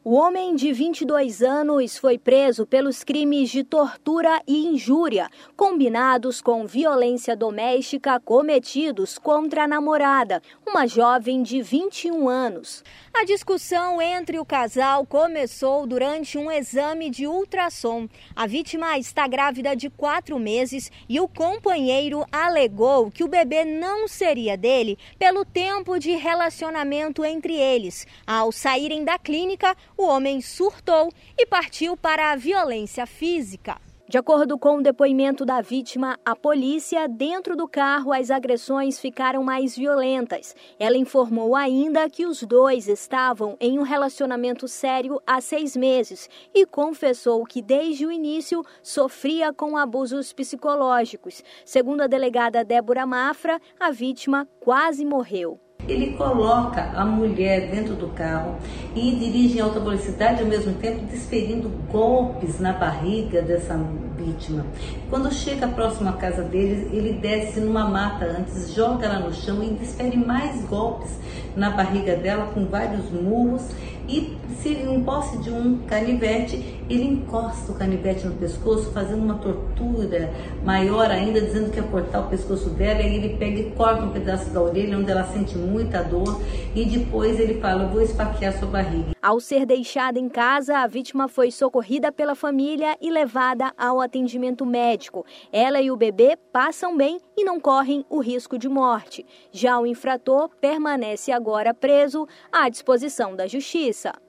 O homem de 22 anos foi preso pelos crimes de tortura e injúria, combinados com violência doméstica cometidos contra a namorada, uma jovem de 21 anos. A discussão entre o casal começou durante um exame de ultrassom. A vítima está grávida de 4 meses e o companheiro alegou que o bebê não seria dele pelo tempo de relacionamento entre eles. Ao saírem da clínica, o homem surtou e partiu para a violência física. De acordo com o depoimento da vítima, a polícia, dentro do carro, as agressões ficaram mais violentas. Ela informou ainda que os dois estavam em um relacionamento sério há 6 meses e confessou que desde o início sofria com abusos psicológicos. Segundo a delegada Débora Mafra, a vítima quase morreu. Ele coloca a mulher dentro do carro e dirige em alta velocidade, ao mesmo tempo desferindo golpes na barriga dessa vítima. Quando chega próximo à casa deles, ele desce numa mata antes, joga ela no chão e desfere mais golpes na barriga dela com vários murros. E se em posse de um canivete, ele encosta o canivete no pescoço, fazendo uma tortura maior ainda, dizendo que ia cortar o pescoço dela. E ele pega e corta um pedaço da orelha, onde ela sente muita dor, e depois ele fala: eu vou esfaquear sua barriga. Ao ser deixada em casa, a vítima foi socorrida pela família e levada ao atendimento médico. Ela e o bebê passam bem e não correm o risco de morte. Já o infrator permanece agora preso à disposição da Justiça.